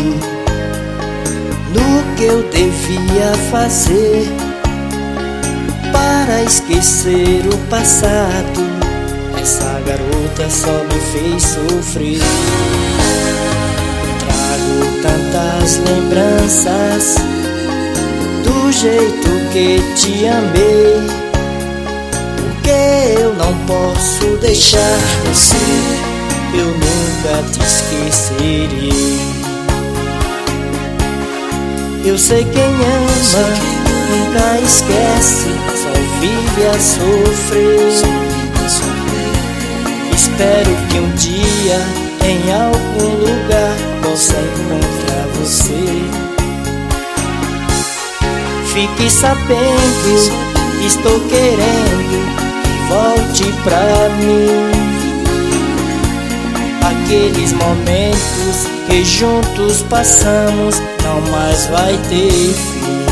no que eu devia fazer para esquecer o passado. Essa garota só me fez sofrer. Trago tantas lembranças do jeito que te amei, porque eu não posso deixar você. Eu nunca te esquecerei. Eu sei quem ama nunca esquece, só vive a sofrer. Espero que um dia em algum lugar possa encontrar você. Fique sabendo, estou querendo que volte pra mim. Aqueles momentos que juntos passamos não mais vai ter fim.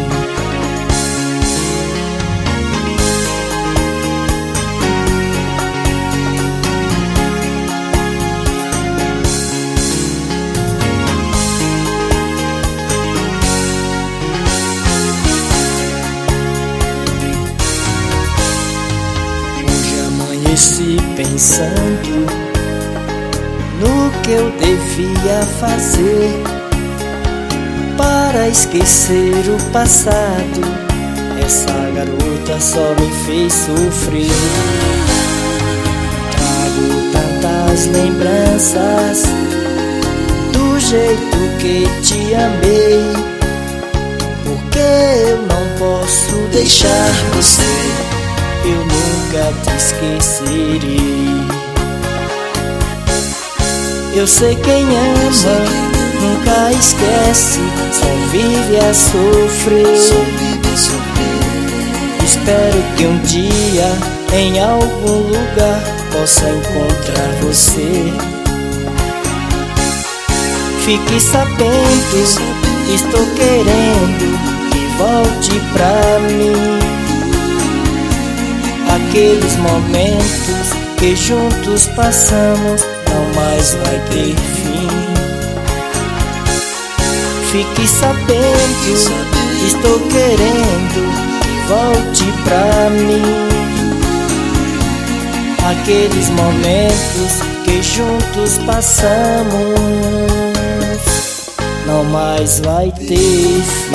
Hoje amanheci pensando no que eu devia fazer para esquecer o passado. Essa garota só me fez sofrer. Trago tantas lembranças do jeito que te amei, porque eu não posso deixar você. Eu nunca te esquecerei. Eu sei quem ama nunca esquece, só vive a sofrer. Espero que um dia em algum lugar possa encontrar você. Fique sabendo, estou querendo que volte pra mim. Aqueles momentos que juntos passamos não mais vai ter fim. Fique sabendo, estou querendo que volte pra mim. Aqueles momentos que juntos passamos não mais vai ter fim.